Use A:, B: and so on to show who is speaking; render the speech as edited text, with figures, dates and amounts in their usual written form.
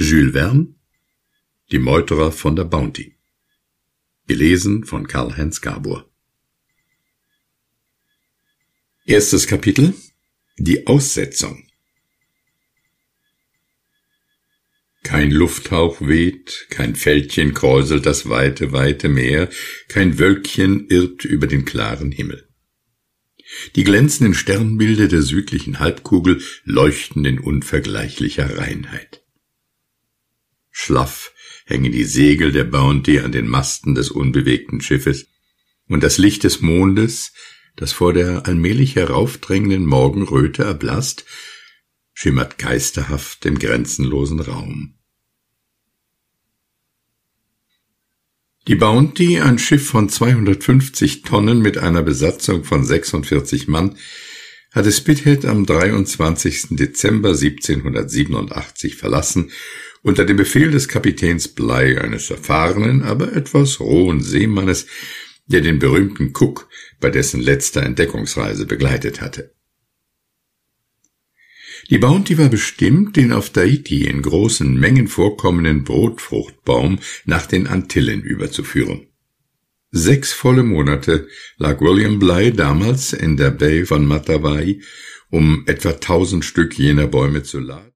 A: Jules Verne, Die Meuterer von der Bounty. Gelesen von Karl-Heinz Gabor. Erstes Kapitel: Die Aussetzung. Kein Lufthauch weht, kein Fältchen kräuselt das weite, weite Meer, kein Wölkchen irrt über den klaren Himmel. Die glänzenden Sternbilder der südlichen Halbkugel leuchten in unvergleichlicher Reinheit. Schlaff hängen die Segel der Bounty an den Masten des unbewegten Schiffes, und das Licht des Mondes, das vor der allmählich heraufdrängenden Morgenröte erblasst, schimmert geisterhaft im grenzenlosen Raum. Die Bounty, ein Schiff von 250 Tonnen mit einer Besatzung von 46 Mann, hatte Spithead am 23. Dezember 1787 verlassen, unter dem Befehl des Kapitäns Bligh, eines erfahrenen, aber etwas rohen Seemannes, der den berühmten Cook bei dessen letzter Entdeckungsreise begleitet hatte. Die Bounty war bestimmt, den auf Tahiti in großen Mengen vorkommenden Brotfruchtbaum nach den Antillen überzuführen. 6 volle Monate lag William Bligh damals in der Bai von Matavai, um etwa 1000 Stück jener Bäume zu laden.